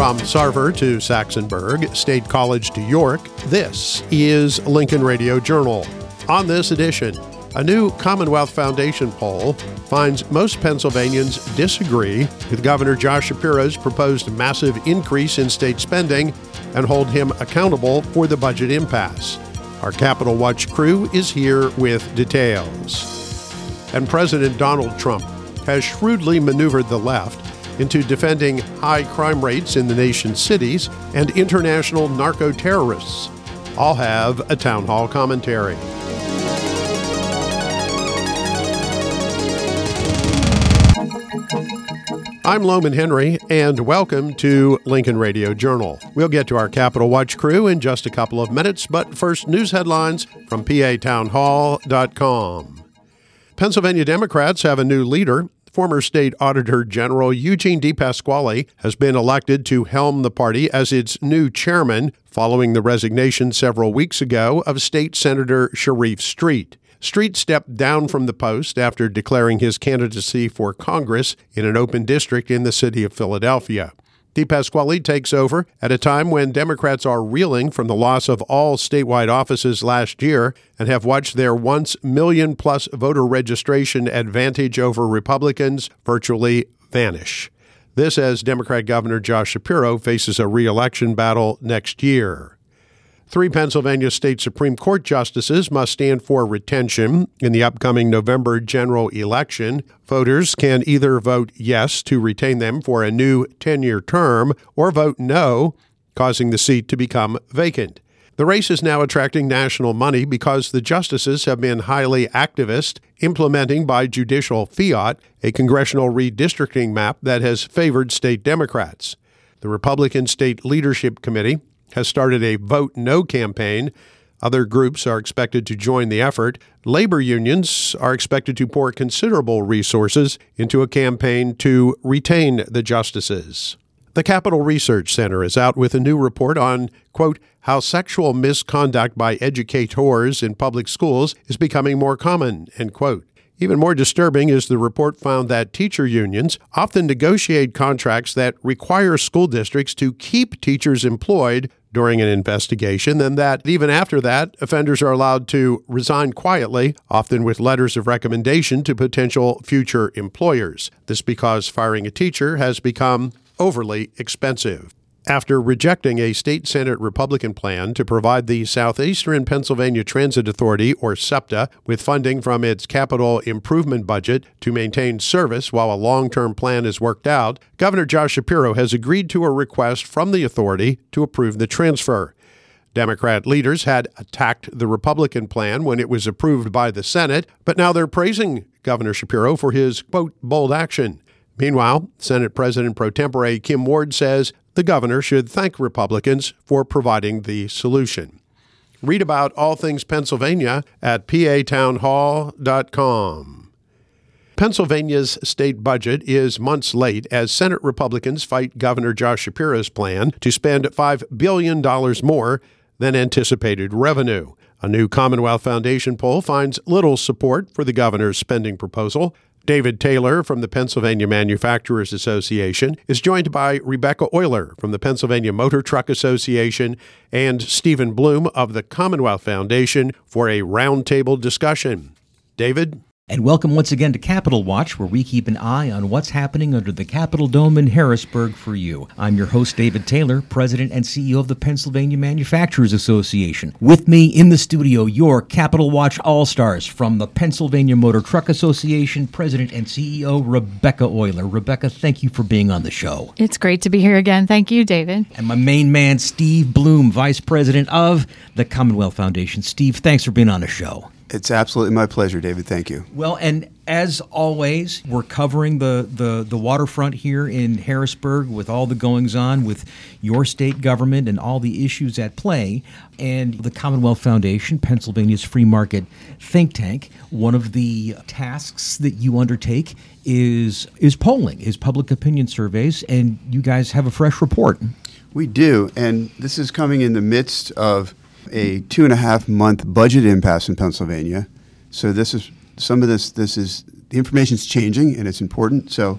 From Sarver to Saxonburg, State College to York, this is Lincoln Radio Journal. On this edition, a new Commonwealth Foundation poll finds most Pennsylvanians disagree with Governor Josh Shapiro's proposed massive increase in state spending and hold him accountable for the budget impasse. Our Capitol Watch crew is here with details. And President Donald Trump has shrewdly maneuvered the left into defending high crime rates in the nation's cities and international narco-terrorists. I'll have a town hall commentary. I'm Loman Henry, and welcome to Lincoln Radio Journal. We'll get to our Capitol Watch crew in just a couple of minutes, but first, news headlines from PATownhall.com. Pennsylvania Democrats have a new leader. Former State Auditor General Eugene DePasquale has been elected to helm the party as its new chairman, following the resignation several weeks ago of State Senator Sharif Street. Street stepped down from the post after declaring his candidacy for Congress in an open district in the city of Philadelphia. DePasquale takes over at a time when Democrats are reeling from the loss of all statewide offices last year and have watched their once million-plus voter registration advantage over Republicans virtually vanish. This as Democrat Governor Josh Shapiro faces a re-election battle next year. 3 Pennsylvania State Supreme Court justices must stand for retention in the upcoming November general election. Voters can either vote yes to retain them for a new 10-year term or vote no, causing the seat to become vacant. The race is now attracting national money because the justices have been highly activist, implementing by judicial fiat a congressional redistricting map that has favored state Democrats. The Republican State Leadership Committee has started a Vote No campaign. Other groups are expected to join the effort. Labor unions are expected to pour considerable resources into a campaign to retain the justices. The Capital Research Center is out with a new report on, quote, how sexual misconduct by educators in public schools is becoming more common, end quote. Even more disturbing is the report found that teacher unions often negotiate contracts that require school districts to keep teachers employed during an investigation, and that even after that, offenders are allowed to resign quietly, often with letters of recommendation to potential future employers. This because firing a teacher has become overly expensive. After rejecting a state Senate Republican plan to provide the Southeastern Pennsylvania Transit Authority, or SEPTA, with funding from its capital improvement budget to maintain service while a long-term plan is worked out, Governor Josh Shapiro has agreed to a request from the authority to approve the transfer. Democrat leaders had attacked the Republican plan when it was approved by the Senate, but now they're praising Governor Shapiro for his, quote, bold action. Meanwhile, Senate President pro tempore Kim Ward says the governor should thank Republicans for providing the solution. Read about all things Pennsylvania at PATownhall.com. Pennsylvania's state budget is months late as Senate Republicans fight Governor Josh Shapiro's plan to spend $5 billion more than anticipated revenue. A new Commonwealth Foundation poll finds little support for the governor's spending proposal. David Taylor from the Pennsylvania Manufacturers Association is joined by Rebecca Euler from the Pennsylvania Motor Truck Association and Stephen Bloom of the Commonwealth Foundation for a roundtable discussion. David? And welcome once again to Capitol Watch, where we keep an eye on what's happening under the Capitol Dome in Harrisburg for you. I'm your host, David Taylor, President and CEO of the Pennsylvania Manufacturers Association. With me in the studio, your Capitol Watch All-Stars from the Pennsylvania Motor Truck Association, President and CEO Rebecca Euler. Rebecca, thank you for being on the show. It's great to be here again. Thank you, David. And my main man, Steve Bloom, Vice President of the Commonwealth Foundation. Steve, thanks for being on the show. It's absolutely my pleasure, David. Thank you. Well, and as always, we're covering the waterfront here in Harrisburg with all the goings-on with your state government and all the issues at play. And the Commonwealth Foundation, Pennsylvania's free market think tank, one of the tasks that you undertake is polling, is public opinion surveys, and you guys have a fresh report. We do, and this is coming in the midst of a 2.5-month budget impasse in Pennsylvania. So the information's changing and it's important. So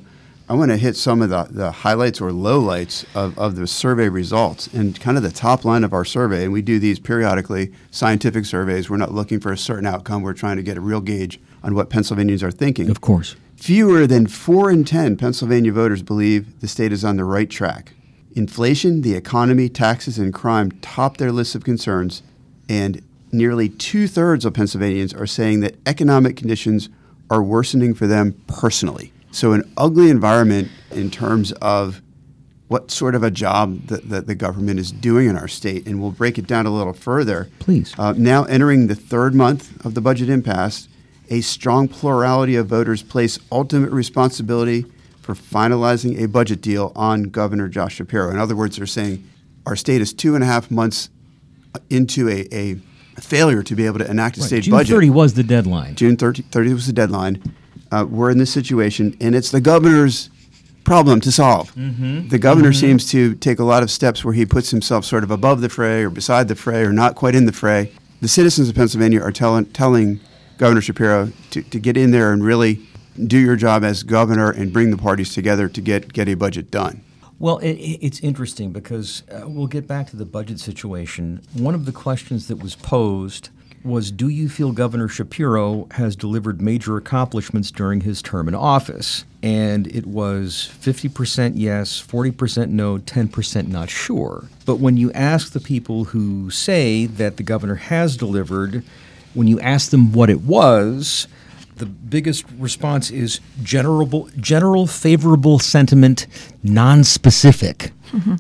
I want to hit some of the highlights or lowlights of the survey results. And kind of the top line of our survey, and we do these periodically, scientific surveys. We're not looking for a certain outcome. We're trying to get a real gauge on what Pennsylvanians are thinking. Of course. Fewer than 4 in 10 Pennsylvania voters believe the state is on the right track. Inflation, the economy, taxes, and crime top their list of concerns, and nearly 2/3 of Pennsylvanians are saying that economic conditions are worsening for them personally. So an ugly environment in terms of what sort of a job that the government is doing in our state. And we'll break it down a little further. Please. Now entering the third month of the budget impasse, a strong plurality of voters place ultimate responsibility for finalizing a budget deal on Governor Josh Shapiro. In other words, they're saying our state is 2.5 months into a failure to be able to enact a state budget. June 30 was the deadline. June 30 was the deadline. We're in this situation, and it's the governor's problem to solve. The governor seems to take a lot of steps where he puts himself sort of above the fray or beside the fray or not quite in the fray. The citizens of Pennsylvania are telling Governor Shapiro to get in there and really do your job as governor and bring the parties together to get a budget done. Well, it's interesting because we'll get back to the budget situation. One of the questions that was posed was, do you feel Governor Shapiro has delivered major accomplishments during his term in office? And it was 50% yes, 40% no, 10% not sure. But when you ask the people who say that the governor has delivered, when you ask them what it was, the biggest response is general favorable sentiment, non-specific.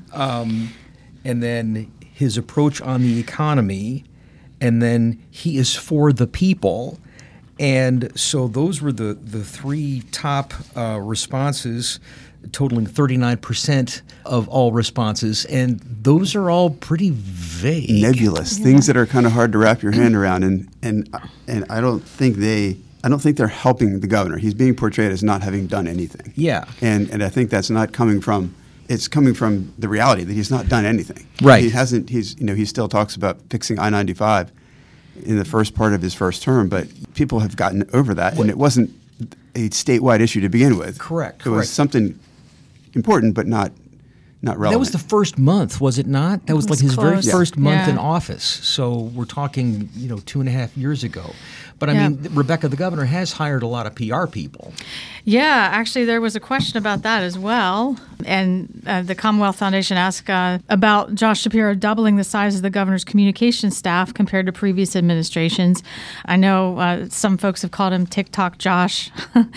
And then his approach on the economy, and then he is for the people. And so those were the three top responses, totaling 39% of all responses. And those are all pretty vague. Nebulous, things that are kind of hard to wrap your hand around. And I don't think they're helping the governor. He's being portrayed as not having done anything. Yeah. And I think that's not coming from, it's coming from the reality that he's not done anything. Right. He still talks about fixing I-95 in the first part of his first term, but people have gotten over that, and it wasn't a statewide issue to begin with. Correct. It was something important, but not relevant. That was the first month, was it not? That was like his very close. first month Yeah. in office. So we're talking, 2.5 years ago. But I mean, Rebecca, the governor has hired a lot of PR people. Yeah, actually, there was a question about that as well. And the Commonwealth Foundation asked about Josh Shapiro doubling the size of the governor's communications staff compared to previous administrations. I know some folks have called him TikTok Josh.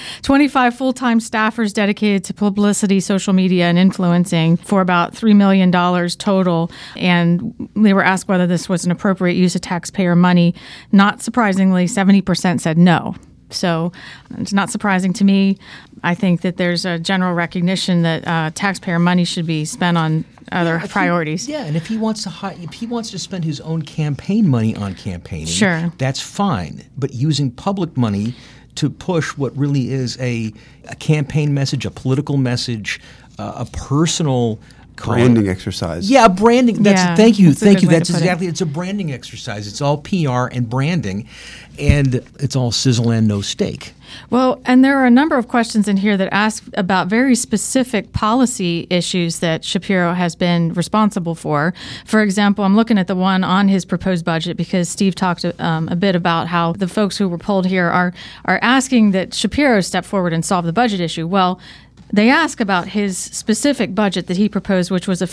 25 full-time staffers dedicated to publicity, social media, and influencing for about $3 million total. And they were asked whether this was an appropriate use of taxpayer money. Not surprisingly, 70% said no. So it's not surprising to me. I think that there's a general recognition that taxpayer money should be spent on other priorities. And if he wants to spend his own campaign money on campaigning, Sure. that's fine. But using public money to push what really is a campaign message, a political message, a personal branding exercise. Yeah, branding. Thank you. That's a good way That's to put it. exactly. It's a branding exercise. It's all PR and branding, and it's all sizzle and no steak. Well, and there are a number of questions in here that ask about very specific policy issues that Shapiro has been responsible for. For example, I'm looking at the one on his proposed budget because Steve talked a bit about how the folks who were polled here are asking that Shapiro step forward and solve the budget issue. Well, they ask about his specific budget that he proposed, which was a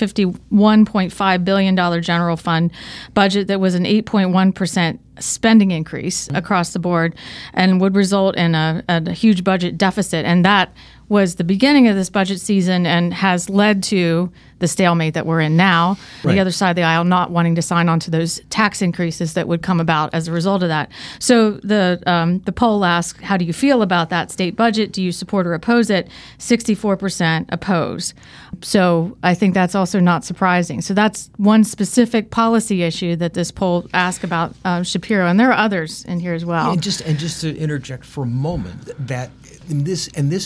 $51.5 billion general fund budget that was an 8.1% spending increase across the board and would result in a huge budget deficit. And that was the beginning of this budget season and has led to the stalemate that we're in now. Right. The other side of the aisle not wanting to sign on to those tax increases that would come about as a result of that. So the poll asks, how do you feel about that state budget? Do you support or oppose it? 64% oppose. So I think that's also not surprising. So that's one specific policy issue that this poll asked about Shapiro, and there are others in here as well. Yeah, and just to interject for a moment, that this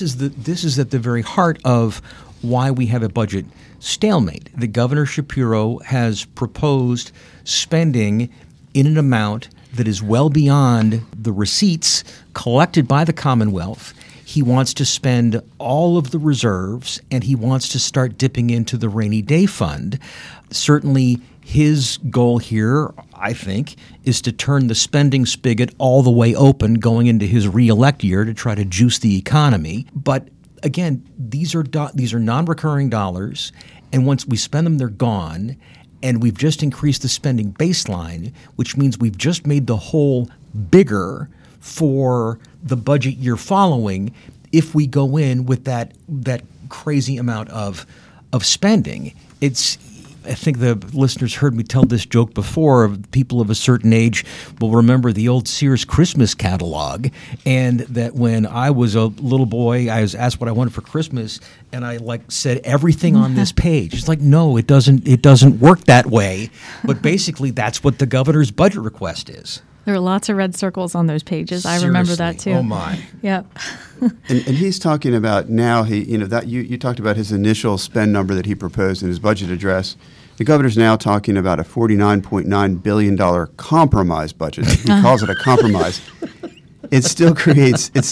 is at the very heart of why we have a budget stalemate. The Governor Shapiro has proposed spending in an amount that is well beyond the receipts collected by the Commonwealth. He wants to spend all of the reserves, and he wants to start dipping into the rainy day fund. Certainly, his goal here, I think, is to turn the spending spigot all the way open going into his re-elect year to try to juice the economy. But again, these are non-recurring dollars, and once we spend them, they're gone. And we've just increased the spending baseline, which means we've just made the hole bigger for the budget year following if we go in with that crazy amount of spending. I think the listeners heard me tell this joke before. People of a certain age will remember the old Sears Christmas catalog, and that when I was a little boy, I was asked what I wanted for Christmas, and I said everything on this page. It's like, no, it doesn't work that way. But basically, that's what the governor's budget request is. There are lots of red circles on those pages. I remember that too. Oh my. Yep. And he's talking about now. You talked about his initial spend number that he proposed in his budget address. The governor's now talking about a $49.9 billion compromise budget. He calls it a compromise. It still creates a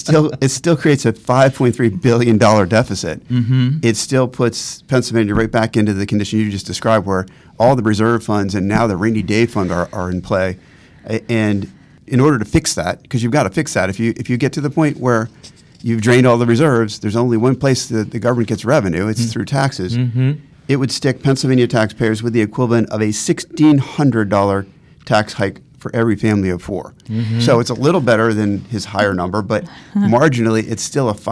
$5.3 billion deficit. Mm-hmm. It still puts Pennsylvania right back into the condition you just described, where all the reserve funds and now the rainy day fund are in play. And in order to fix that, because you've got to fix that, if you get to the point where you've drained all the reserves, there's only one place that the government gets revenue. It's through taxes. Mm-hmm. It would stick Pennsylvania taxpayers with the equivalent of a $1,600 tax hike for every family of four. Mm-hmm. So it's a little better than his higher number, but marginally it's still a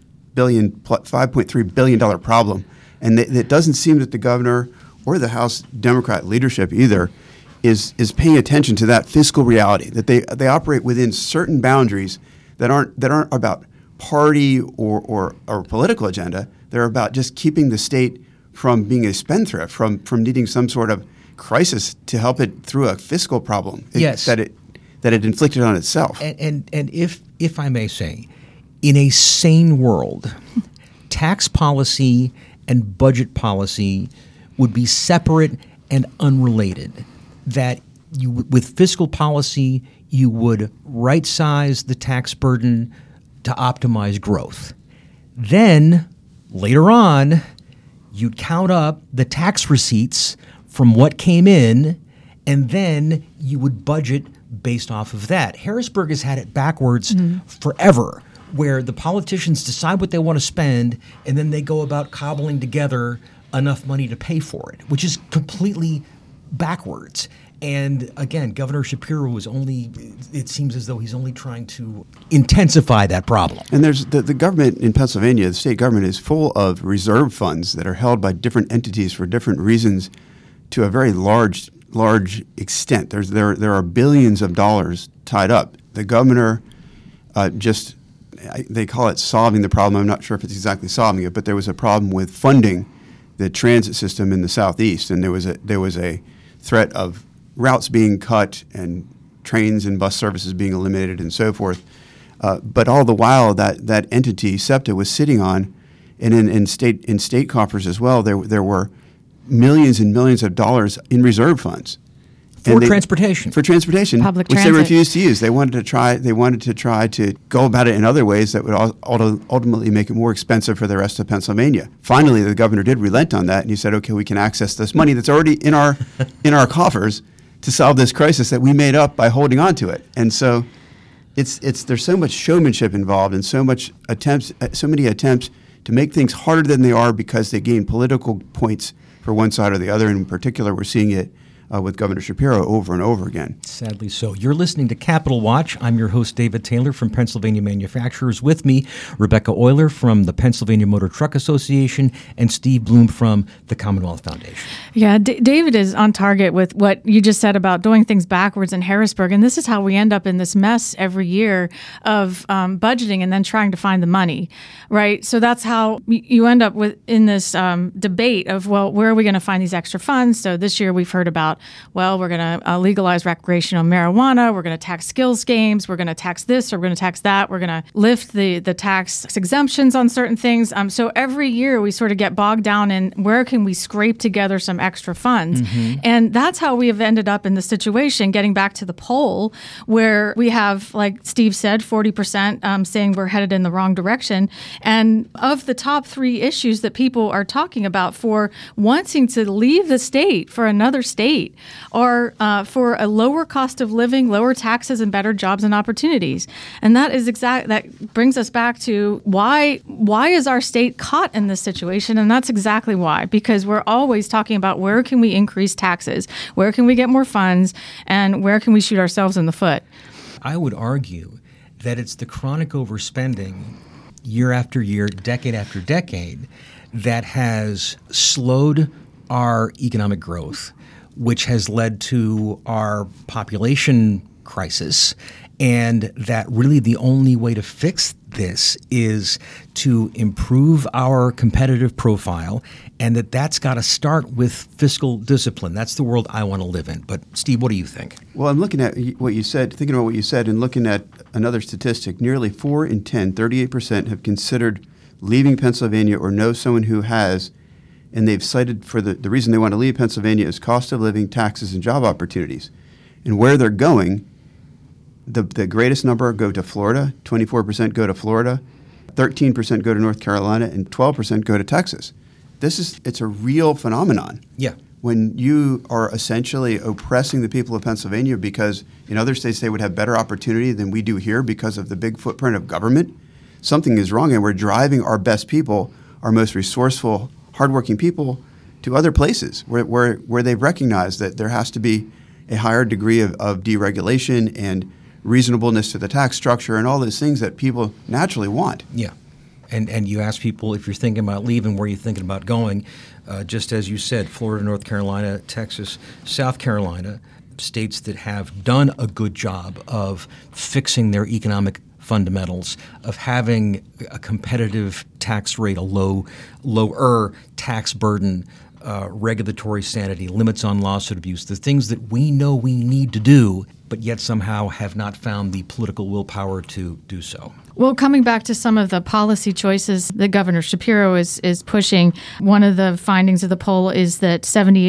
$5.3 billion problem. And it doesn't seem that the governor or the House Democrat leadership either is paying attention to that fiscal reality, that they operate within certain boundaries that aren't about party or political agenda. They're about just keeping the state from being a spendthrift, from needing some sort of crisis to help it through a fiscal problem that it inflicted on itself. And if I may say, in a sane world, tax policy and budget policy would be separate and unrelated. That with fiscal policy, you would right-size the tax burden to optimize growth. Then, later on, you'd count up the tax receipts from what came in, and then you would budget based off of that. Harrisburg has had it backwards forever, where the politicians decide what they want to spend, and then they go about cobbling together enough money to pay for it, which is completely backwards. And again, Governor Shapiro it seems as though he's only trying to intensify that problem. And there's the government in Pennsylvania, the state government is full of reserve funds that are held by different entities for different reasons to a very large extent. There are billions of dollars tied up. The governor they call it solving the problem. I'm not sure if it's exactly solving it, but there was a problem with funding the transit system in the Southeast, and there was a threat of routes being cut and trains and bus services being eliminated and so forth. But all the while, that entity, SEPTA, was sitting on, and in state coffers as well, there were millions and millions of dollars in reserve funds. For transportation, public which transit. They refused to use. They wanted to try to go about it in other ways that would ultimately make it more expensive for the rest of Pennsylvania. Finally, the governor did relent on that, and he said, "Okay, we can access this money that's already in our coffers to solve this crisis that we made up by holding on to it." And so, there's so much showmanship involved, and so many attempts to make things harder than they are because they gain political points for one side or the other. And in particular, we're seeing it with Governor Shapiro over and over again. Sadly so. You're listening to Capital Watch. I'm your host, David Taylor from Pennsylvania Manufacturers. With me, Rebecca Euler from the Pennsylvania Motor Truck Association and Steve Bloom from the Commonwealth Foundation. Yeah, David is on target with what you just said about doing things backwards in Harrisburg. And this is how we end up in this mess every year of budgeting and then trying to find the money, right? So that's how you end up in this debate of, well, where are we going to find these extra funds? So this year we've heard about about, well, we're going to legalize recreational marijuana, we're going to tax skills games, we're going to tax this, or we're going to tax that, we're going to lift the tax exemptions on certain things. So every year we sort of get bogged down in where can we scrape together some extra funds. And that's how we have ended up in the situation, getting back to the poll, where we have, like Steve said, 40% saying we're headed in the wrong direction. And of the top 3 issues that people are talking about for wanting to leave the state for another state or for a lower cost of living, lower taxes, and better jobs and opportunities. And that brings us back to why is our state caught in this situation? And that's exactly why, because we're always talking about where can we increase taxes, where can we get more funds, and where can we shoot ourselves in the foot. I would argue that it's the chronic overspending year after year, decade after decade, that has slowed our economic growth, which has led to our population crisis, and that really the only way to fix this is to improve our competitive profile, and that's got to start with fiscal discipline. That's the world I want to live in. But Steve, what do you think? Well, I'm looking at what you said, thinking about what you said, and looking at another statistic. Nearly 4 in 10, 38%, have considered leaving Pennsylvania or know someone who has, and they've cited for the reason they want to leave Pennsylvania is cost of living, taxes, and job opportunities. And where they're going, the greatest number go to Florida, 24% go to Florida, 13% go to North Carolina, and 12% go to Texas. It's a real phenomenon. Yeah. When you are essentially oppressing the people of Pennsylvania because in other states they would have better opportunity than we do here because of the big footprint of government, something is wrong, and we're driving our best people, our most resourceful, hardworking people, to other places where they've recognized that there has to be a higher degree of deregulation and reasonableness to the tax structure and all those things that people naturally want. Yeah. And you ask people, if you're thinking about leaving, where are you thinking about going? Just as you said, Florida, North Carolina, Texas, South Carolina, states that have done a good job of fixing their economic fundamentals, of having a competitive tax rate, a lower tax burden, regulatory sanity, limits on lawsuit abuse, the things that we know we need to do, but yet somehow have not found the political willpower to do so. Well, coming back to some of the policy choices that Governor Shapiro is pushing, one of the findings of the poll is that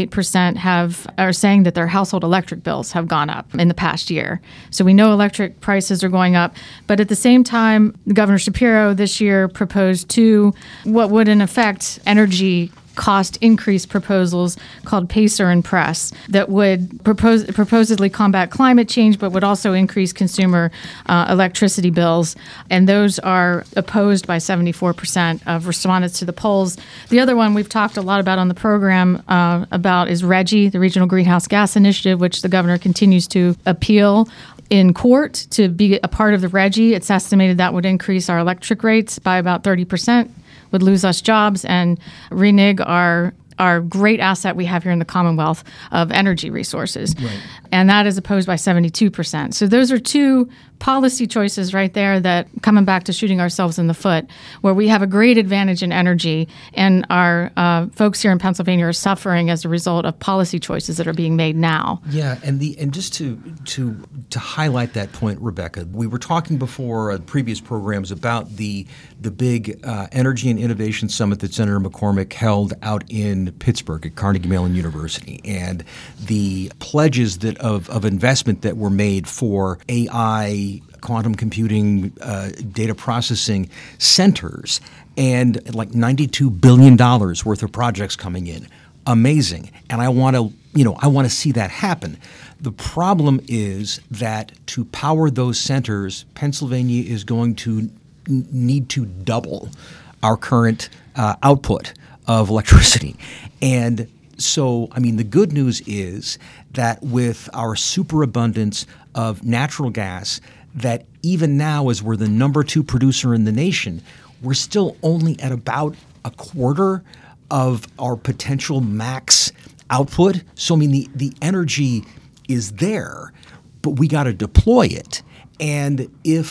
78% are saying that their household electric bills have gone up in the past year. So we know electric prices are going up, but at the same time, Governor Shapiro this year proposed 2 what would in effect energy cost increase proposals called PACER and PRESS that would proposedly combat climate change, but would also increase consumer electricity bills. And those are opposed by 74% of respondents to the polls. The other one we've talked a lot about on the program about is RGGI, the Regional Greenhouse Gas Initiative, which the governor continues to appeal in court to be a part of the RGGI. It's estimated that would increase our electric rates by about 30%. Would lose us jobs and renege our great asset we have here in the Commonwealth of energy resources. Right. And that is opposed by 72%. So those are 2 policy choices right there that, coming back to shooting ourselves in the foot, where we have a great advantage in energy and our folks here in Pennsylvania are suffering as a result of policy choices that are being made now. Yeah, and just to highlight that point, Rebecca, we were talking before previous programs about the big Energy and Innovation Summit that Senator McCormick held out in Pittsburgh at Carnegie Mellon University, and the pledges of investment that were made for AI, quantum computing, data processing centers, and like $92 billion worth of projects coming in. Amazing. And I want to see that happen. The problem is that to power those centers, Pennsylvania is going to need to double our current output of electricity. And so, the good news is that with our superabundance of natural gas, that even now, as we're the number 2 producer in the nation, we're still only at about a quarter of our potential max output. So, the energy is there, but we got to deploy it. And if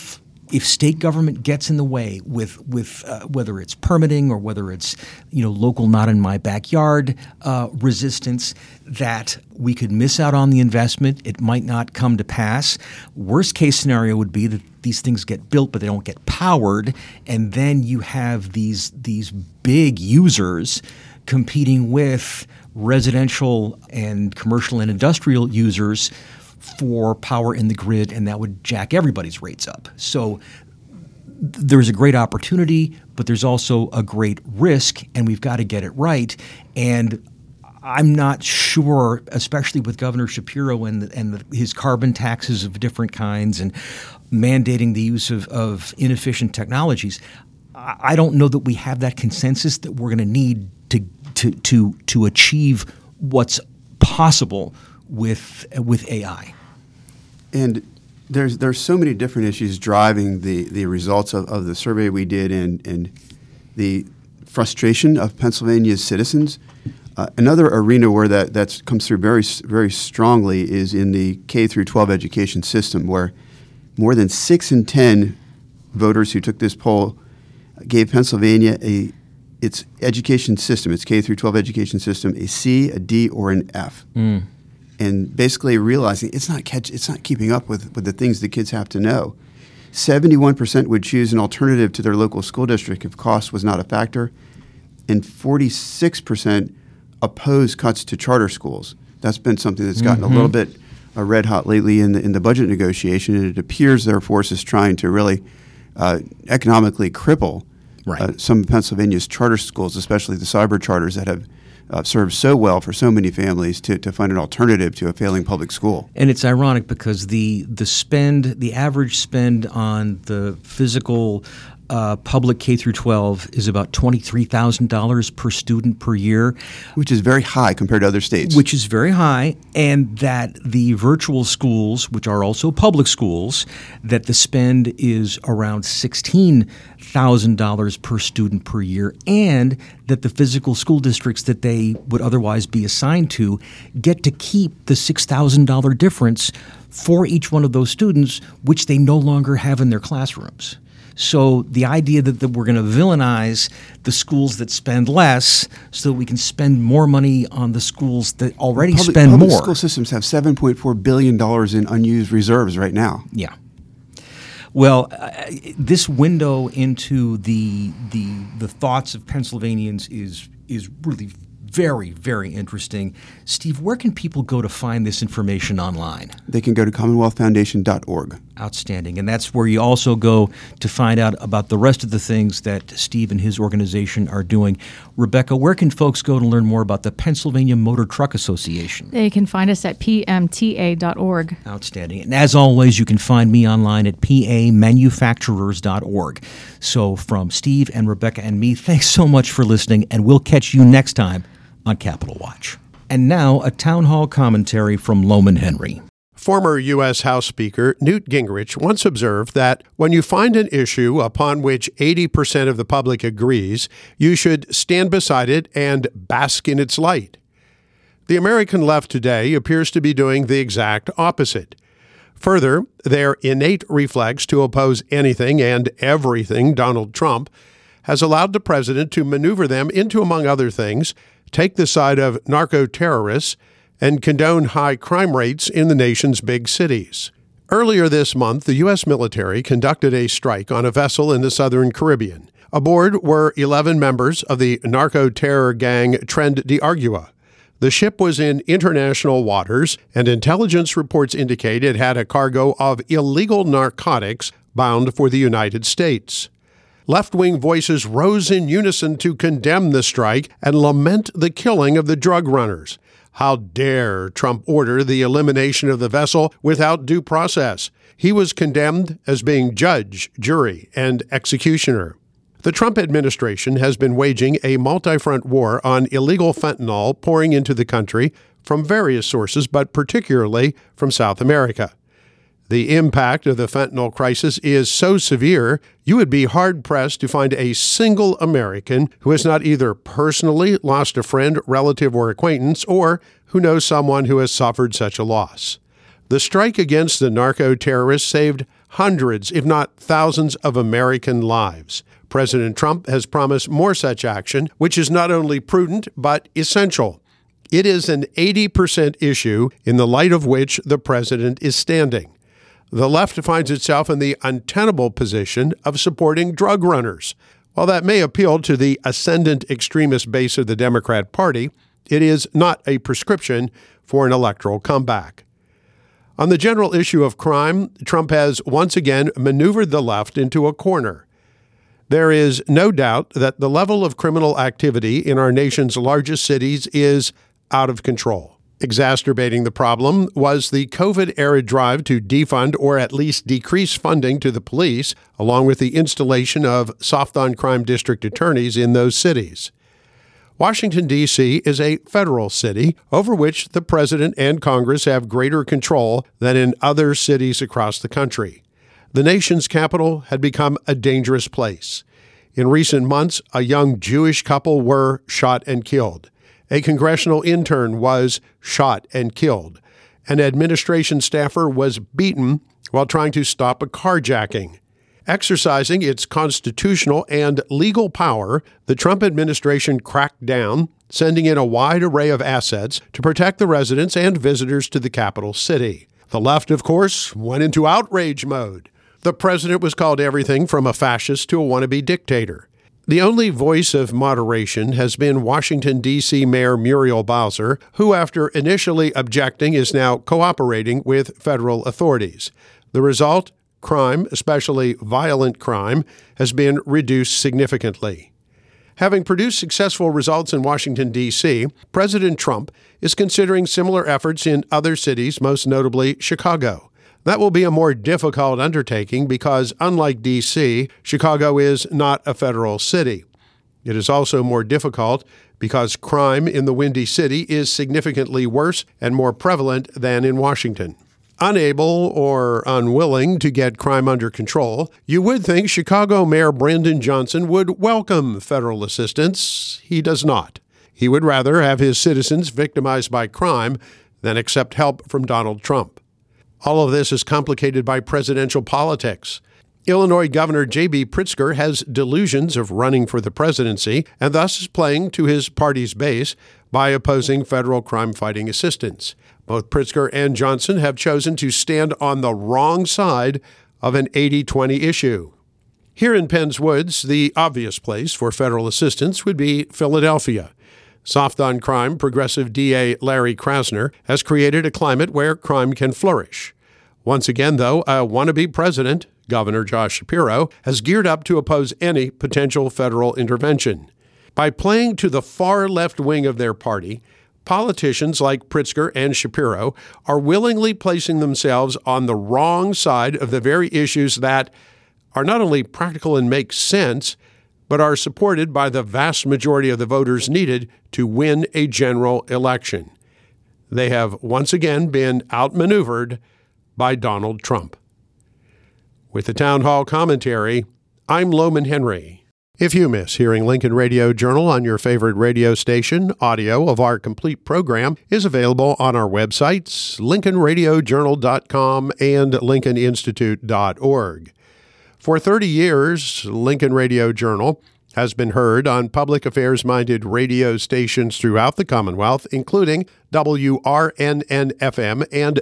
if state government gets in the way with whether it's permitting or whether it's local not in my backyard resistance, that we could miss out on the investment. It might not come to pass. Worst case scenario would be that these things get built but they don't get powered, and then you have these big users competing with residential and commercial and industrial users for power in the grid, and that would jack everybody's rates up. So there's a great opportunity, but there's also a great risk, and we've got to get it right. And I'm not sure, especially with Governor Shapiro and his carbon taxes of different kinds and mandating the use of inefficient technologies, I don't know that we have that consensus that we're going to need to achieve what's possible with AI. And there's so many different issues driving the results of the survey we did and the frustration of Pennsylvania's citizens. Another arena where that comes through very, very strongly is in the K through 12 education system, where more than 6 in 10 voters who took this poll gave Pennsylvania its education system, its K through 12 education system, a C, a D, or an F. And basically realizing it's not keeping up with the things the kids have to know. 71% would choose an alternative to their local school district if cost was not a factor, and 46% oppose cuts to charter schools. That's been something that's gotten a little bit red hot lately in the budget negotiation, and it appears their force is trying to really economically cripple some of Pennsylvania's charter schools, especially the cyber charters that have served so well for so many families to find an alternative to a failing public school. And it's ironic because the average spend on the physical public K through 12 is about $23,000 per student per year, which is very high compared to other states. Which is very high, and that the virtual schools, which are also public schools, that the spend is around $16,000 per student per year, and that the physical school districts that they would otherwise be assigned to get to keep the $6,000 difference for each one of those students, which they no longer have in their classrooms. So the idea that we're going to villainize the schools that spend less so that we can spend more money on the schools that already spend more. Public school systems have $7.4 billion in unused reserves right now. Yeah. Well, this window into the thoughts of Pennsylvanians is really very, very interesting. Steve, where can people go to find this information online? They can go to CommonwealthFoundation.org. Outstanding. And that's where you also go to find out about the rest of the things that Steve and his organization are doing. Rebecca, where can folks go to learn more about the Pennsylvania Motor Truck Association? They can find us at pmta.org. Outstanding. And as always, you can find me online at pamanufacturers.org. So from Steve and Rebecca and me, thanks so much for listening, and we'll catch you next time on Capitol Watch. And now a town hall commentary from Lowman Henry. Former U.S. House Speaker Newt Gingrich once observed that when you find an issue upon which 80% of the public agrees, you should stand beside it and bask in its light. The American left today appears to be doing the exact opposite. Further, their innate reflex to oppose anything and everything Donald Trump has allowed the president to maneuver them into, among other things, take the side of narco-terrorists and condone high crime rates in the nation's big cities. Earlier this month, the U.S. military conducted a strike on a vessel in the southern Caribbean. Aboard were 11 members of the narco-terror gang Tren de Aragua. The ship was in international waters, and intelligence reports indicate it had a cargo of illegal narcotics bound for the United States. Left-wing voices rose in unison to condemn the strike and lament the killing of the drug runners. How dare Trump order the elimination of the vessel without due process? He was condemned as being judge, jury, and executioner. The Trump administration has been waging a multi-front war on illegal fentanyl pouring into the country from various sources, but particularly from South America. The impact of the fentanyl crisis is so severe, you would be hard-pressed to find a single American who has not either personally lost a friend, relative, or acquaintance, or who knows someone who has suffered such a loss. The strike against the narco-terrorists saved hundreds, if not thousands, of American lives. President Trump has promised more such action, which is not only prudent but essential. It is an 80% issue in the light of which the president is standing. The left finds itself in the untenable position of supporting drug runners. While that may appeal to the ascendant extremist base of the Democrat Party, it is not a prescription for an electoral comeback. On the general issue of crime, Trump has once again maneuvered the left into a corner. There is no doubt that the level of criminal activity in our nation's largest cities is out of control. Exacerbating the problem was the COVID-era drive to defund or at least decrease funding to the police, along with the installation of soft-on-crime district attorneys in those cities. Washington, D.C. is a federal city over which the president and Congress have greater control than in other cities across the country. The nation's capital had become a dangerous place. In recent months, a young Jewish couple were shot and killed. A congressional intern was shot and killed. An administration staffer was beaten while trying to stop a carjacking. Exercising its constitutional and legal power, the Trump administration cracked down, sending in a wide array of assets to protect the residents and visitors to the capital city. The left, of course, went into outrage mode. The president was called everything from a fascist to a wannabe dictator. The only voice of moderation has been Washington, D.C. Mayor Muriel Bowser, who, after initially objecting, is now cooperating with federal authorities. The result? Crime, especially violent crime, has been reduced significantly. Having produced successful results in Washington, D.C., President Trump is considering similar efforts in other cities, most notably Chicago. That will be a more difficult undertaking because, unlike D.C., Chicago is not a federal city. It is also more difficult because crime in the Windy City is significantly worse and more prevalent than in Washington. Unable or unwilling to get crime under control, you would think Chicago Mayor Brandon Johnson would welcome federal assistance. He does not. He would rather have his citizens victimized by crime than accept help from Donald Trump. All of this is complicated by presidential politics. Illinois Governor J.B. Pritzker has delusions of running for the presidency and thus is playing to his party's base by opposing federal crime-fighting assistance. Both Pritzker and Johnson have chosen to stand on the wrong side of an 80-20 issue. Here in Penn's Woods, the obvious place for federal assistance would be Philadelphia. Soft on crime, progressive DA Larry Krasner has created a climate where crime can flourish. Once again, though, a wannabe president, Governor Josh Shapiro, has geared up to oppose any potential federal intervention. By playing to the far left wing of their party, politicians like Pritzker and Shapiro are willingly placing themselves on the wrong side of the very issues that are not only practical and make sense, but are supported by the vast majority of the voters needed to win a general election. They have once again been outmaneuvered by Donald Trump. With the Town Hall Commentary, I'm Loman Henry. If you miss hearing Lincoln Radio Journal on your favorite radio station, audio of our complete program is available on our websites, LincolnRadioJournal.com and LincolnInstitute.org. For 30 years, Lincoln Radio Journal has been heard on public affairs-minded radio stations throughout the Commonwealth, including WRNN-FM and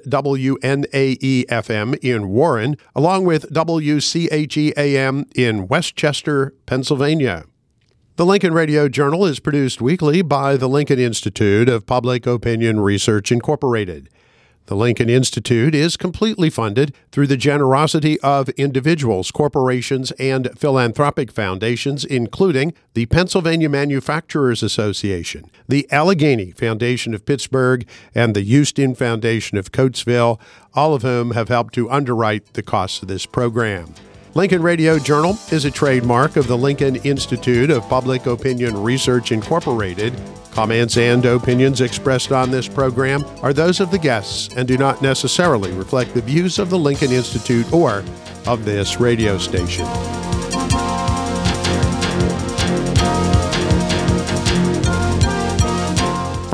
WNAE-FM in Warren, along with WCHE-AM in Westchester, Pennsylvania. The Lincoln Radio Journal is produced weekly by the Lincoln Institute of Public Opinion Research, Incorporated. The Lincoln Institute is completely funded through the generosity of individuals, corporations, and philanthropic foundations, including the Pennsylvania Manufacturers Association, the Allegheny Foundation of Pittsburgh, and the Houston Foundation of Coatesville, all of whom have helped to underwrite the costs of this program. Lincoln Radio Journal is a trademark of the Lincoln Institute of Public Opinion Research, Incorporated. Comments and opinions expressed on this program are those of the guests and do not necessarily reflect the views of the Lincoln Institute or of this radio station.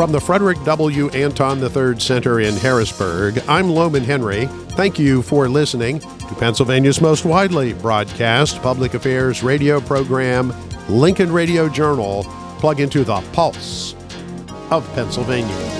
From the Frederick W. Anton III Center in Harrisburg, I'm Loman Henry. Thank you for listening to Pennsylvania's most widely broadcast public affairs radio program, Lincoln Radio Journal. Plug into the pulse of Pennsylvania.